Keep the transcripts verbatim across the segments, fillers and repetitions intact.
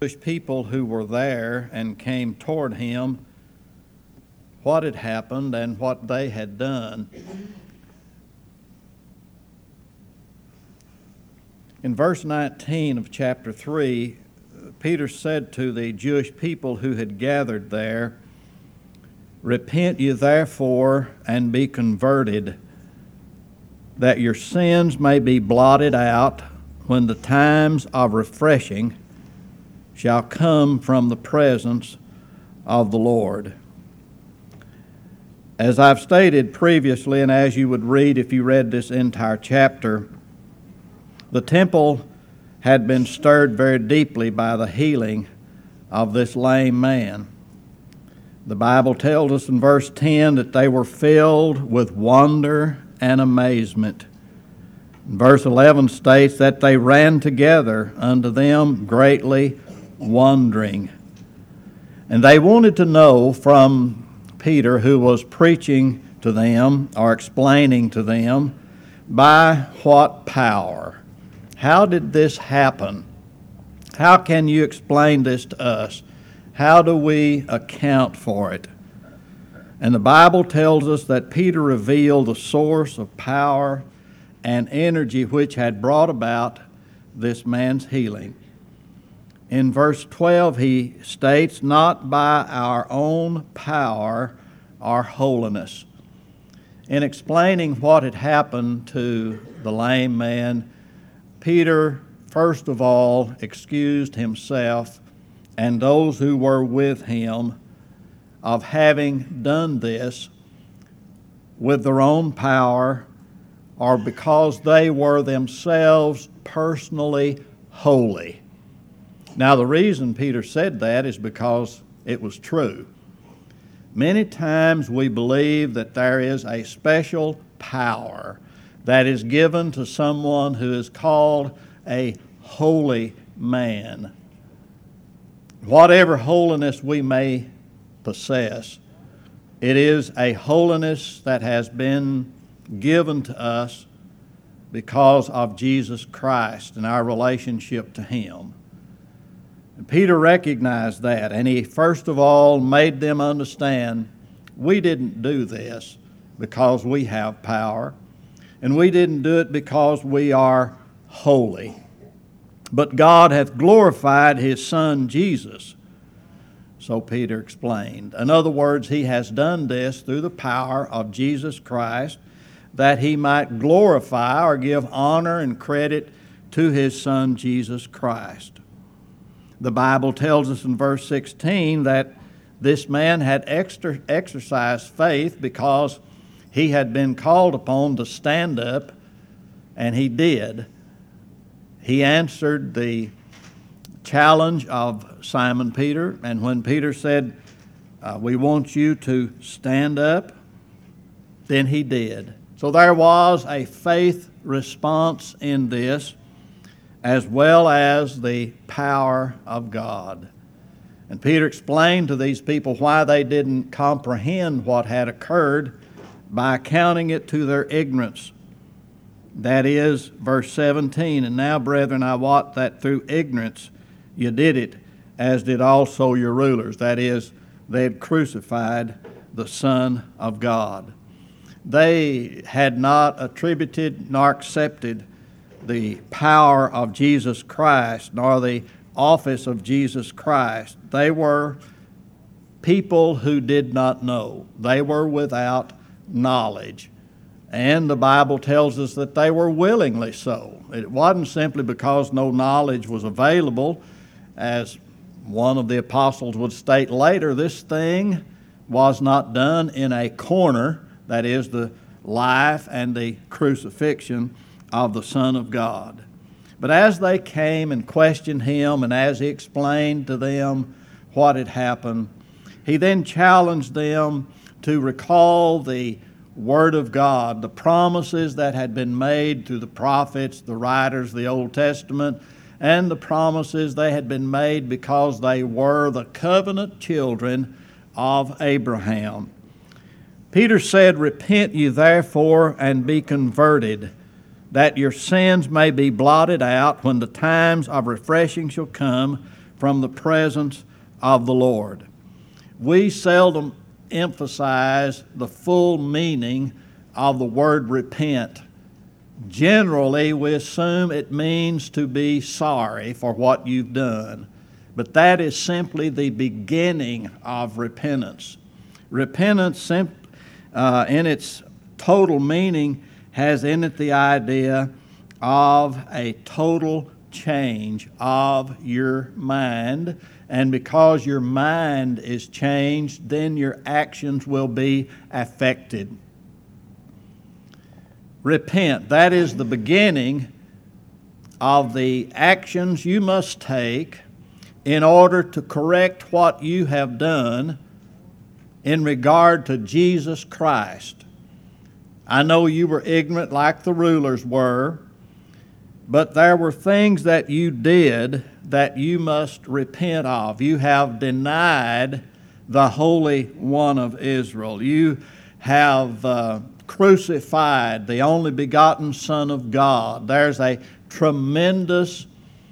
Jewish people who were there and came toward him what had happened and what they had done. In verse nineteen of chapter three, Peter said to the Jewish people who had gathered there, "Repent ye therefore and be converted, that your sins may be blotted out when the times of refreshing shall come from the presence of the Lord." As I've stated previously, and as you would read if you read this entire chapter, the temple had been stirred very deeply by the healing of this lame man. The Bible tells us in verse ten that they were filled with wonder and amazement. Verse eleven states that they ran together unto them greatly wondering. And they wanted to know from Peter, who was preaching to them or explaining to them, by what power? How did this happen? How can you explain this to us? How do we account for it? And the Bible tells us that Peter revealed the source of power and energy which had brought about this man's healing. In verse twelve, he states, "Not by our own power or holiness." In explaining what had happened to the lame man, Peter, first of all, excused himself and those who were with him of having done this with their own power or because they were themselves personally holy. Now, the reason Peter said that is because it was true. Many times we believe that there is a special power that is given to someone who is called a holy man. Whatever holiness we may possess, it is a holiness that has been given to us because of Jesus Christ and our relationship to Him. And Peter recognized that, and he first of all made them understand we didn't do this because we have power, and we didn't do it because we are holy. But God hath glorified His Son Jesus. So Peter explained. In other words, He has done this through the power of Jesus Christ, that He might glorify or give honor and credit to His Son Jesus Christ. The Bible tells us in verse sixteen that this man had extra, exercised faith because he had been called upon to stand up, and he did. He answered the challenge of Simon Peter, and when Peter said, uh, "We want you to stand up," then he did. So there was a faith response in this, as well as the power of God. And Peter explained to these people why they didn't comprehend what had occurred by accounting it to their ignorance. That is, verse seventeen, "And now, brethren, I wot that through ignorance you did it, as did also your rulers." That is, they had crucified the Son of God. They had not attributed nor accepted the power of Jesus Christ, nor the office of Jesus Christ. They were people who did not know. They were without knowledge. And the Bible tells us that they were willingly so. It wasn't simply because no knowledge was available. As one of the apostles would state later, this thing was not done in a corner, that is, the life and the crucifixion of the Son of God. But as they came and questioned Him, and as He explained to them what had happened, He then challenged them to recall the Word of God, the promises that had been made through the prophets, the writers of the Old Testament, and the promises they had been made because they were the covenant children of Abraham. Peter said, "Repent ye therefore and be converted, that your sins may be blotted out when the times of refreshing shall come from the presence of the Lord. We seldom emphasize the full meaning of the word repent. Generally, we assume it means to be sorry for what you've done, but that is simply the beginning of repentance. Repentance, sim- uh, in its total meaning, has in it the idea of a total change of your mind. And because your mind is changed, then your actions will be affected. Repent. That is the beginning of the actions you must take in order to correct what you have done in regard to Jesus Christ. I know you were ignorant like the rulers were, but there were things that you did that you must repent of. You have denied the Holy One of Israel. You have uh, crucified the only begotten Son of God. There's a tremendous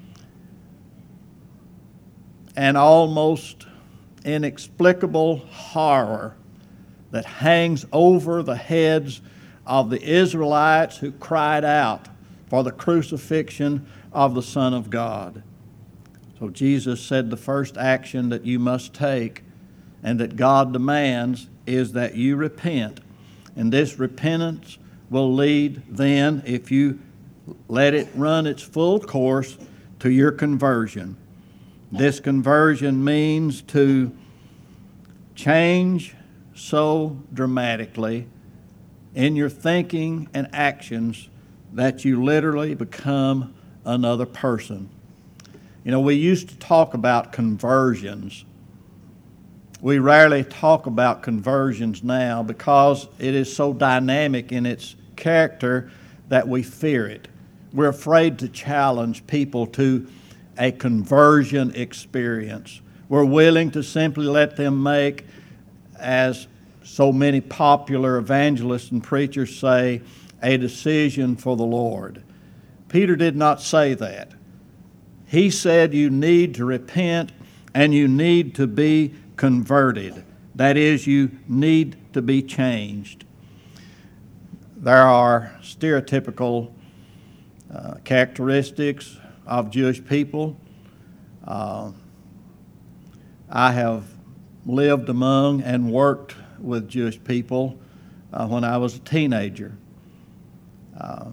and almost inexplicable horror that hangs over the heads of the Israelites who cried out for the crucifixion of the Son of God. So Jesus said the first action that you must take and that God demands is that you repent. And this repentance will lead then, if you let it run its full course, to your conversion. This conversion means to change so dramatically in your thinking and actions that you literally become another person. You know, we used to talk about conversions. We rarely talk about conversions now because it is so dynamic in its character that we fear it. We're afraid to challenge people to a conversion experience. We're willing to simply let them make, as so many popular evangelists and preachers say, a decision for the Lord. Peter did not say that. He said you need to repent and you need to be converted. That is, you need to be changed. There are stereotypical uh, characteristics of Jewish people. Uh, I have lived among and worked with Jewish people uh, when I was a teenager. Uh,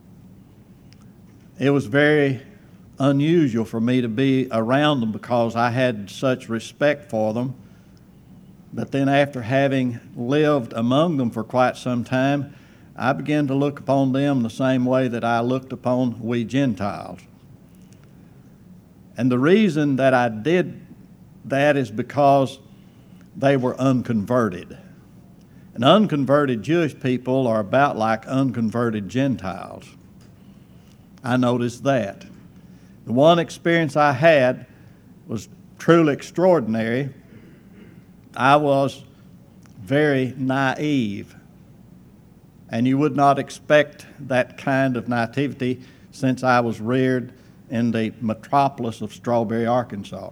it was very unusual for me to be around them because I had such respect for them. But then after having lived among them for quite some time, I began to look upon them the same way that I looked upon we Gentiles. And the reason that I did that is because they were unconverted. And unconverted Jewish people are about like unconverted Gentiles. I noticed that. The one experience I had was truly extraordinary. I was very naive, and you would not expect that kind of naivety since I was reared in the metropolis of Strawberry, Arkansas.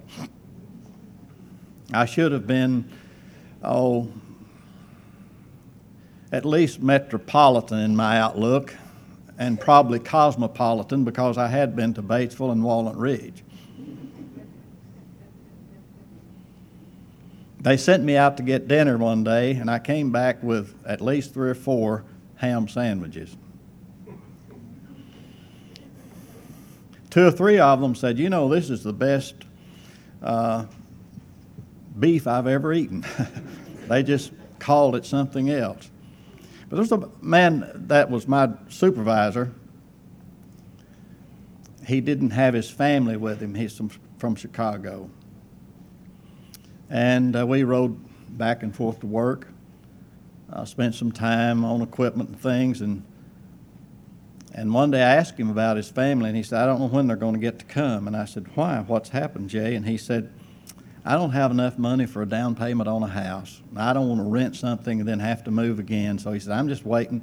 I should have been, oh, at least metropolitan in my outlook, and probably cosmopolitan because I had been to Batesville and Walnut Ridge. They sent me out to get dinner one day, and I came back with at least three or four ham sandwiches. Two or three of them said, you know, this is the best uh, beef I've ever eaten. They just called it something else. But there's a man that was my supervisor. He didn't have his family with him. He's from, from Chicago. And uh, we rode back and forth to work. I spent some time on equipment and things. And, and one day I asked him about his family, and he said, I don't know when they're going to get to come. And I said, why? What's happened, Jay? And he said, I don't have enough money for a down payment on a house. I don't want to rent something and then have to move again. So he said, I'm just waiting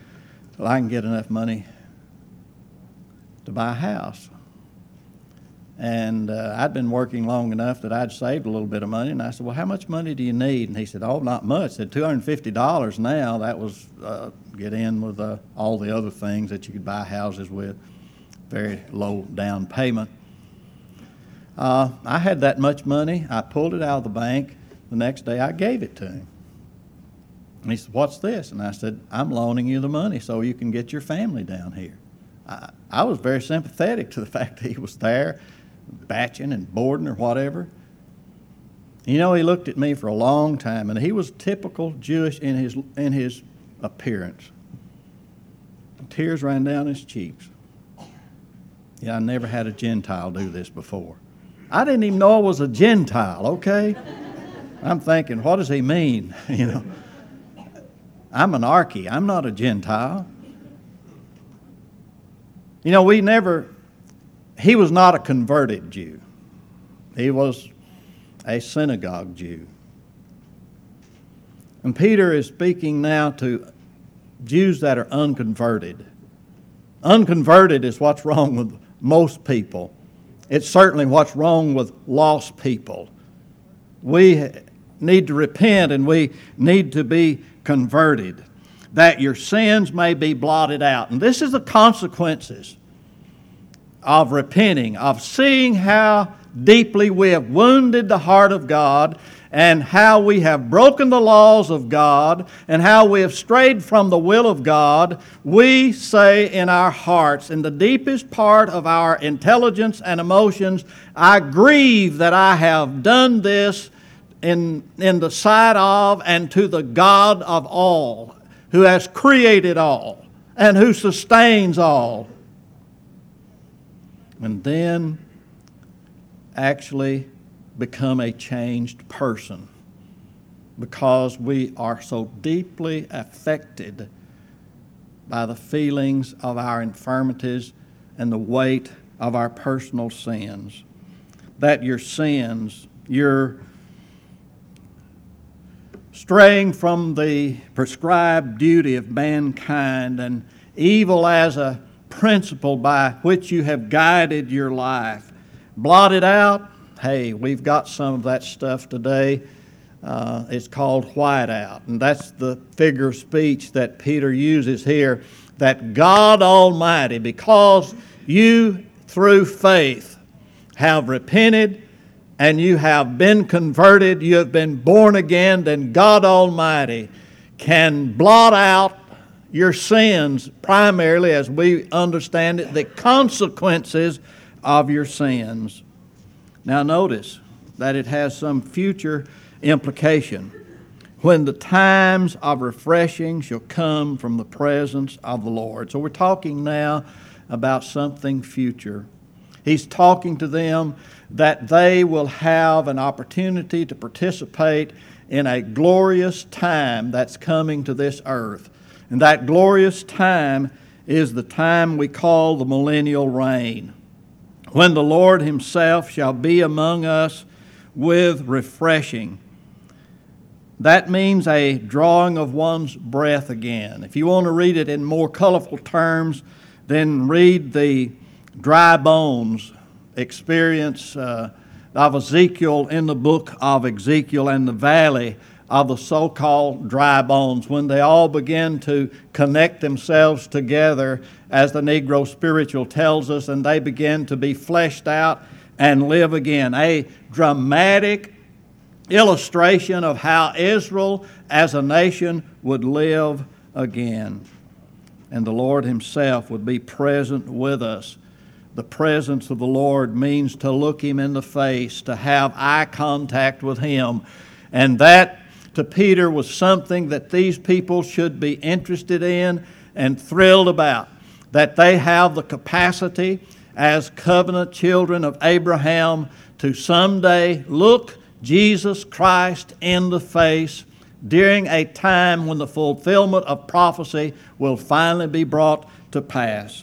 till I can get enough money to buy a house. And uh, I'd been working long enough that I'd saved a little bit of money. And I said, well, how much money do you need? And he said, oh, not much. I said, two hundred fifty dollars now. That was uh, get in with uh, all the other things that you could buy houses with. Very low down payment. Uh, I had that much money. I pulled it out of the bank. The next day I gave it to him. And he said, what's this? And I said, I'm loaning you the money so you can get your family down here. I, I was very sympathetic to the fact that he was there, batching and boarding or whatever. You know, he looked at me for a long time, and he was typical Jewish in his, in his appearance. Tears ran down his cheeks. Yeah, I never had a Gentile do this before. I didn't even know I was a Gentile, okay? I'm thinking, what does he mean? You know, I'm an Archie. I'm not a Gentile. You know, we never, he was not a converted Jew. He was a synagogue Jew. And Peter is speaking now to Jews that are unconverted. Unconverted is what's wrong with most people. It's certainly what's wrong with lost people. We need to repent and we need to be converted, that your sins may be blotted out. And this is the consequences of repenting, of seeing how deeply we have wounded the heart of God, and how we have broken the laws of God, and how we have strayed from the will of God. We say in our hearts, in the deepest part of our intelligence and emotions, I grieve that I have done this in, in the sight of and to the God of all, who has created all and who sustains all. And then actually become a changed person, because we are so deeply affected by the feelings of our infirmities and the weight of our personal sins, that your sins, your straying from the prescribed duty of mankind and evil as a principle by which you have guided your life, blotted out. Hey, we've got some of that stuff today. Uh, it's called whiteout. And that's the figure of speech that Peter uses here, that God Almighty, because you through faith have repented and you have been converted, you have been born again, then God Almighty can blot out your sins, primarily, as we understand it, the consequences of your sins. Now notice that it has some future implication. When the times of refreshing shall come from the presence of the Lord. So we're talking now about something future. He's talking to them that they will have an opportunity to participate in a glorious time that's coming to this earth. And that glorious time is the time we call the millennial reign, when the Lord Himself shall be among us with refreshing. That means a drawing of one's breath again. If you want to read it in more colorful terms, then read the dry bones experience uh, of Ezekiel in the book of Ezekiel, and the valley of the so-called dry bones, when they all begin to connect themselves together, as the Negro spiritual tells us, and they begin to be fleshed out and live again. A dramatic illustration of how Israel as a nation would live again. And the Lord Himself would be present with us. The presence of the Lord means to look Him in the face, to have eye contact with Him. And that, to Peter, was something that these people should be interested in and thrilled about, that they have the capacity as covenant children of Abraham to someday look Jesus Christ in the face during a time when the fulfillment of prophecy will finally be brought to pass.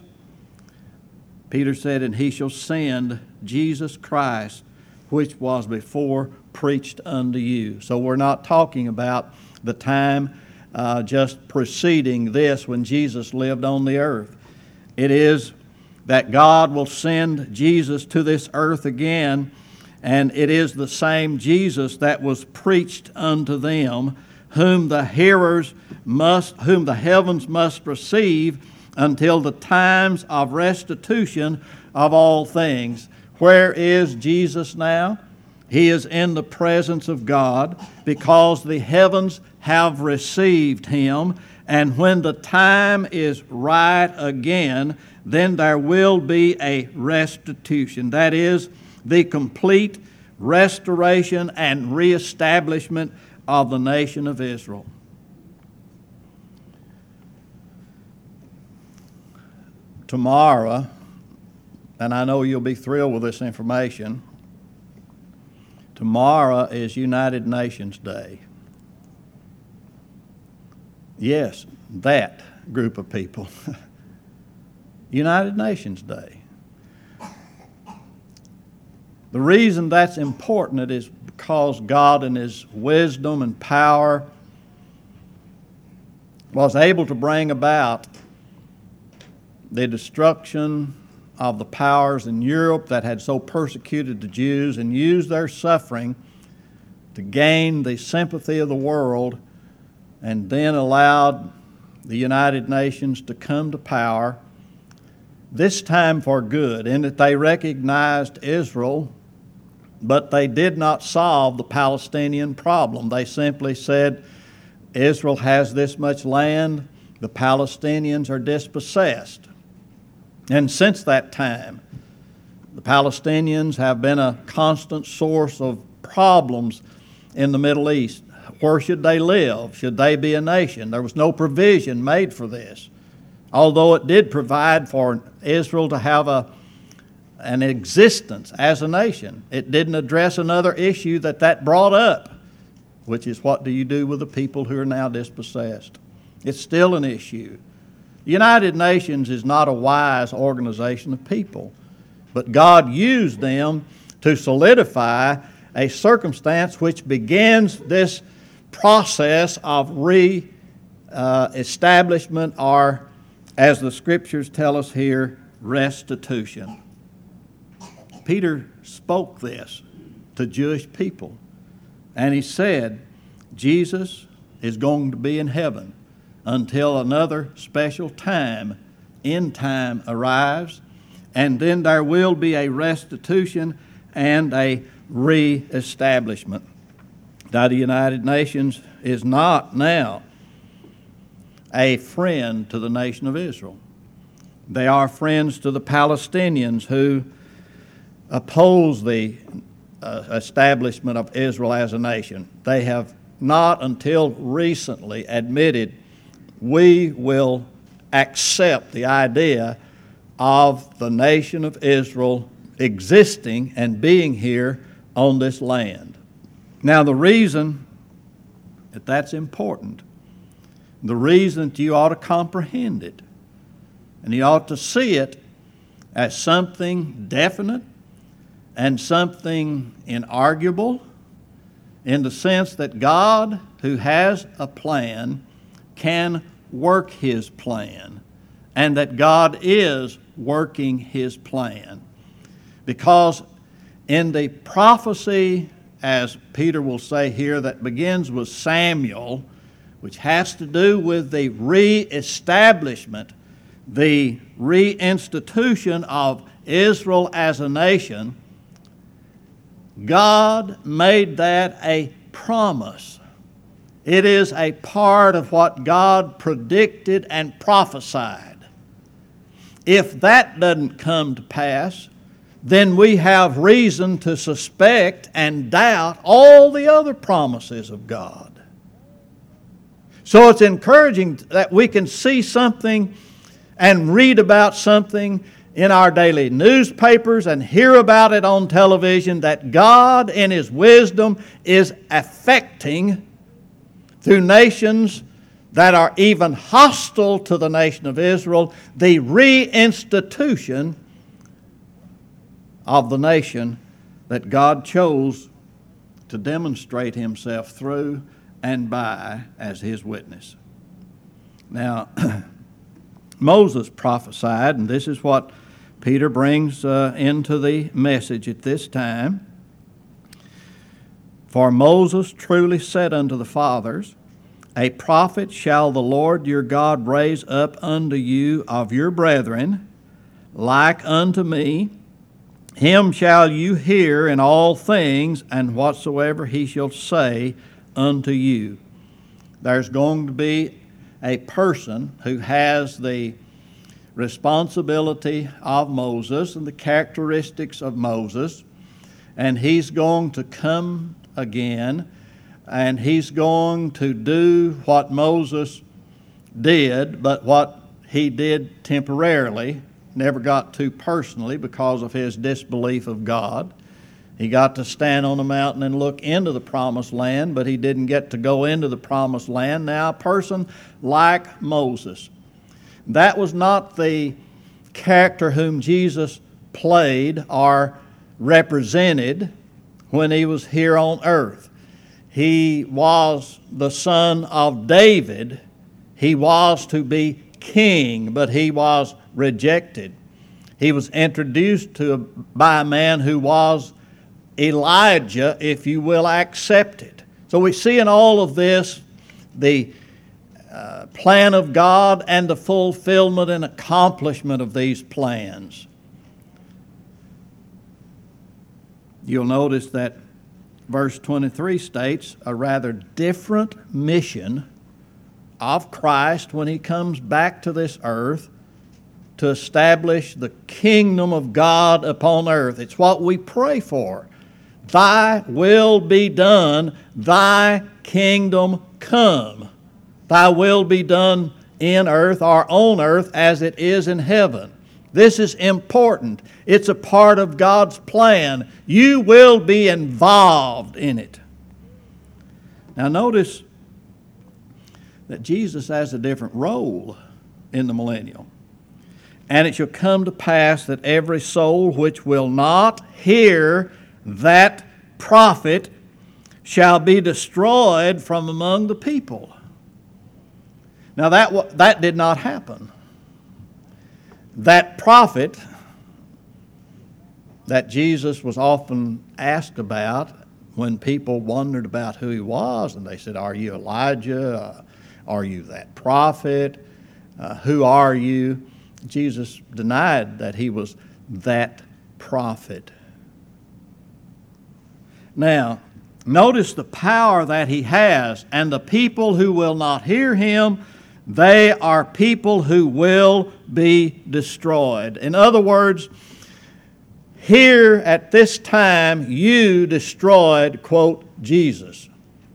Peter said, and He shall send Jesus Christ, which was before preached unto you. So we're not talking about the time uh, just preceding this when Jesus lived on the earth. It is that God will send Jesus to this earth again, and it is the same Jesus that was preached unto them, whom the hearers must, whom the heavens must receive until the times of restitution of all things. Where is Jesus now? He is in the presence of God, because the heavens have received him, and when the time is right again, then there will be a restitution. That is, the complete restoration and reestablishment of the nation of Israel. Tomorrow, and I know you'll be thrilled with this information, tomorrow is United Nations Day. Yes, that group of people. United Nations Day. The reason that's important is because God in His wisdom and power was able to bring about the destruction of the powers in Europe that had so persecuted the Jews, and used their suffering to gain the sympathy of the world, and then allowed the United Nations to come to power, this time for good, in that they recognized Israel, but they did not solve the Palestinian problem. They simply said, Israel has this much land, the Palestinians are dispossessed. And since that time, the Palestinians have been a constant source of problems in the Middle East. Where should they live? Should they be a nation? There was no provision made for this, although it did provide for Israel to have a, an existence as a nation. It didn't address another issue that that brought up, which is, what do you do with the people who are now dispossessed? It's still an issue. The United Nations is not a wise organization of people, but God used them to solidify a circumstance which begins this process of re-establishment, uh, or, as the Scriptures tell us here, restitution. Peter spoke this to Jewish people, and he said, Jesus is going to be in heaven until another special time, end time, arrives, and then there will be a restitution and a re-establishment. Now, the United Nations is not now a friend to the nation of Israel. They are friends to the Palestinians who oppose the uh, establishment of Israel as a nation. They have not until recently admitted, we will accept the idea of the nation of Israel existing and being here on this land. Now, the reason that that's important, the reason that you ought to comprehend it, and you ought to see it as something definite and something inarguable, in the sense that God, who has a plan, can work His plan, and that God is working His plan. Because in the prophecy, as Peter will say here, that begins with Samuel, which has to do with the re-establishment, the reinstitution of Israel as a nation, God made that a promise. It is a part of what God predicted and prophesied. If that doesn't come to pass, then we have reason to suspect and doubt all the other promises of God. So it's encouraging that we can see something and read about something in our daily newspapers and hear about it on television, that God in His wisdom is affecting, through nations that are even hostile to the nation of Israel, the reinstitution of the nation that God chose to demonstrate Himself through and by as His witness. Now, Moses prophesied, and this is what Peter brings uh, into the message at this time. For Moses truly said unto the fathers, A prophet shall the Lord your God raise up unto you of your brethren, like unto me. Him shall you hear in all things, and whatsoever he shall say unto you. There's going to be a person who has the responsibility of Moses and the characteristics of Moses, and he's going to come again, and he's going to do what Moses did, but what he did temporarily, never got to personally because of his disbelief of God. He got to stand on the mountain and look into the promised land, but he didn't get to go into the promised land. Now, a person like Moses, that was not the character whom Jesus played or represented when he was here on earth. He was the son of David. He was to be king, but he was rejected. He was introduced to by a man who was Elijah, if you will accept it. So we see in all of this the uh, plan of God and the fulfillment and accomplishment of these plans. You'll notice that verse twenty-three states a rather different mission of Christ when he comes back to this earth to establish the kingdom of God upon earth. It's what we pray for. Thy will be done, thy kingdom come. Thy will be done in earth or on earth as it is in heaven. This is important. It's a part of God's plan. You will be involved in it. Now notice that Jesus has a different role in the millennial. And it shall come to pass that every soul which will not hear that prophet shall be destroyed from among the people. Now that, that did not happen. That prophet that Jesus was often asked about when people wondered about who he was, and they said, are you Elijah? Uh, are you that prophet? Uh, who are you? Jesus denied that he was that prophet. Now, notice the power that he has, and the people who will not hear him, they are people who will be destroyed. In other words, here at this time you destroyed, quote, Jesus.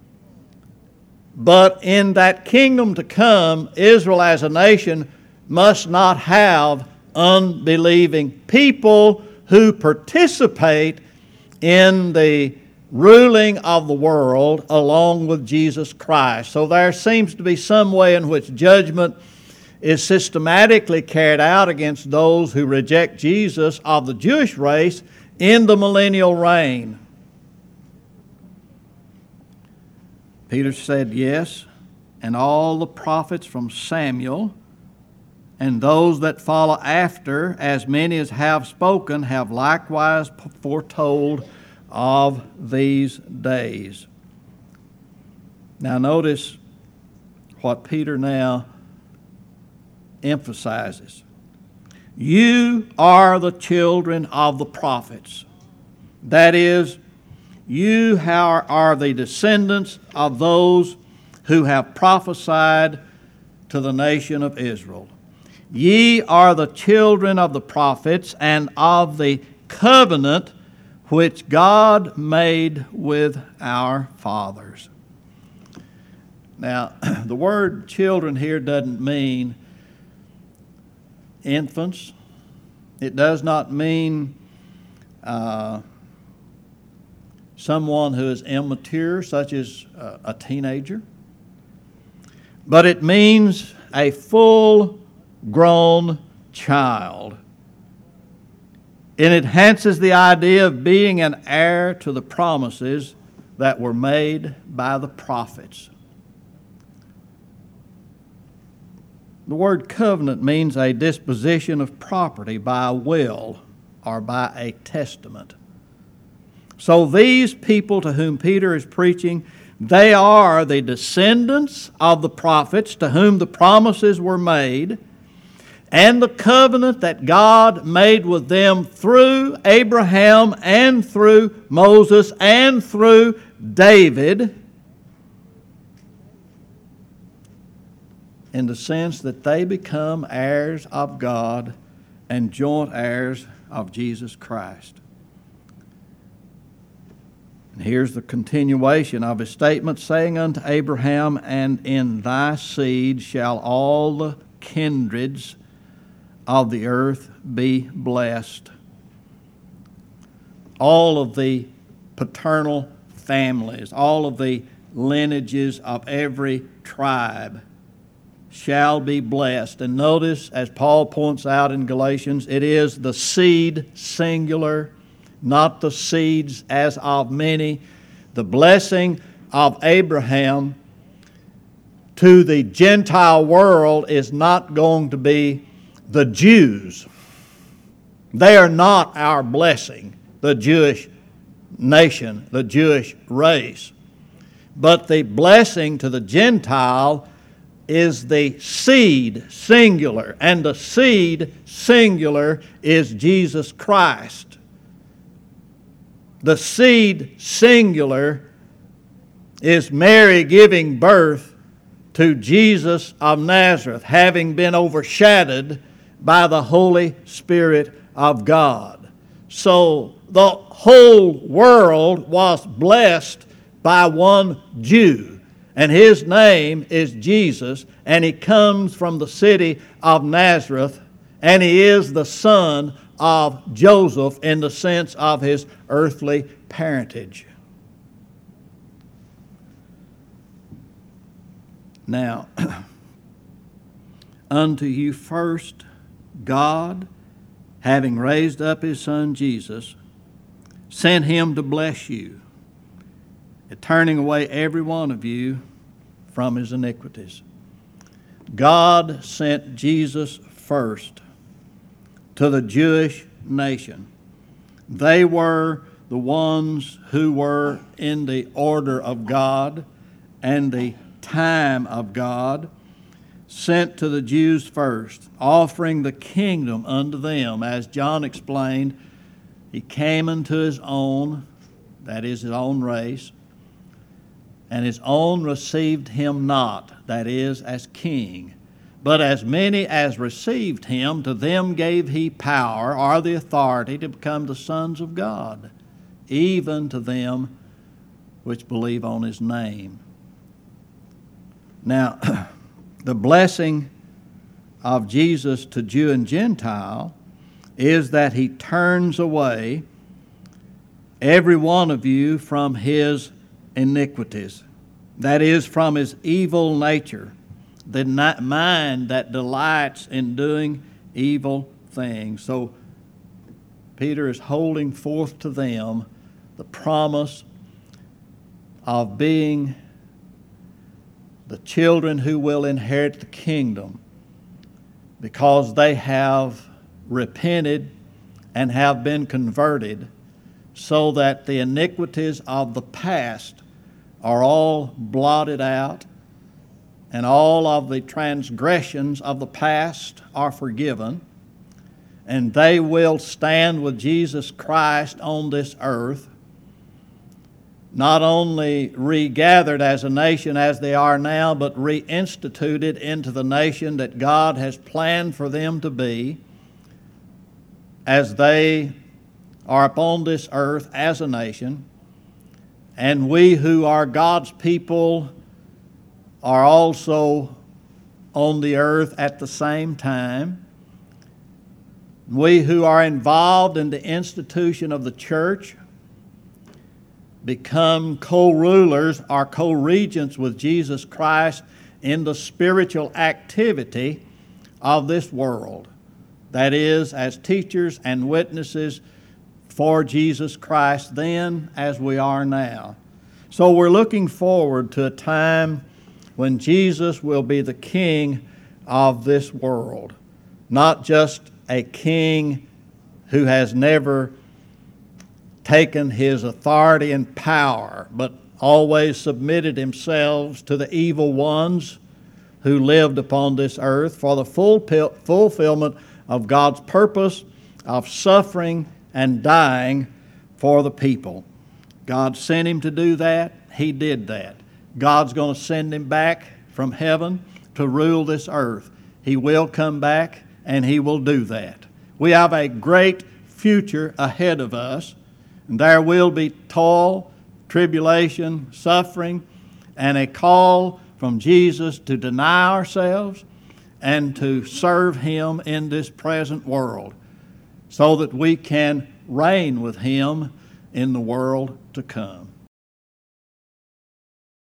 But in that kingdom to come, Israel as a nation must not have unbelieving people who participate in the ruling of the world along with Jesus Christ. So there seems to be some way in which judgment is systematically carried out against those who reject Jesus of the Jewish race in the millennial reign. Peter said, yes, and all the prophets from Samuel and those that follow after, as many as have spoken, have likewise foretold of these days. Now notice what Peter now emphasizes. You are the children of the prophets. That is, you are the descendants of those who have prophesied to the nation of Israel. Ye are the children of the prophets and of the covenant which God made with our fathers. Now, the word children here doesn't mean infants. It does not mean uh, someone who is immature, such as uh, a teenager. But it means a full-grown child. It enhances the idea of being an heir to the promises that were made by the prophets. The word covenant means a disposition of property by a will or by a testament. So these people to whom Peter is preaching, they are the descendants of the prophets to whom the promises were made, and the covenant that God made with them through Abraham and through Moses and through David, in the sense that they become heirs of God and joint heirs of Jesus Christ. And here's the continuation of his statement, saying unto Abraham, and in thy seed shall all the kindreds of the earth be blessed. All of the paternal families, all of the lineages of every tribe shall be blessed. And notice, as Paul points out in Galatians, it is the seed singular, not the seeds as of many. The blessing of Abraham to the Gentile world is not going to be the Jews. They are not our blessing, the Jewish nation, the Jewish race. But the blessing to the Gentile is the seed singular, and the seed singular is Jesus Christ. The seed singular is Mary giving birth to Jesus of Nazareth, having been overshadowed by the Holy Spirit of God. So the whole world was blessed by one Jew, and his name is Jesus, and he comes from the city of Nazareth, and he is the son of Joseph in the sense of his earthly parentage. Now, unto you first God, having raised up his Son Jesus, sent him to bless you, turning away every one of you from his iniquities. God sent Jesus first to the Jewish nation. They were the ones who were in the order of God and the time of God, sent to the Jews first, offering the kingdom unto them. As John explained, he came unto his own, that is his own race, and his own received him not, that is, as king. But as many as received him, to them gave he power, or the authority, to become the sons of God, even to them which believe on his name. Now, the blessing of Jesus to Jew and Gentile is that he turns away every one of you from his iniquities, that is, from his evil nature, the mind that delights in doing evil things. So Peter is holding forth to them the promise of being the children who will inherit the kingdom because they have repented and have been converted, so that the iniquities of the past are all blotted out and all of the transgressions of the past are forgiven, and they will stand with Jesus Christ on this earth, not only regathered as a nation as they are now, but reinstituted into the nation that God has planned for them to be as they are upon this earth as a nation. And we who are God's people are also on the earth at the same time. We who are involved in the institution of the church become co-rulers or co-regents with Jesus Christ in the spiritual activity of this world. That is, as teachers and witnesses for Jesus Christ then as we are now. So we're looking forward to a time when Jesus will be the King of this world, not just a king who has never taken his authority and power, but always submitted himself to the evil ones who lived upon this earth for the full fulfillment of God's purpose of suffering and dying for the people. God sent him to do that. He did that. God's going to send him back from heaven to rule this earth. He will come back, and he will do that. We have a great future ahead of us, and there will be toil, tribulation, suffering, and a call from Jesus to deny ourselves and to serve him in this present world so that we can reign with him in the world to come.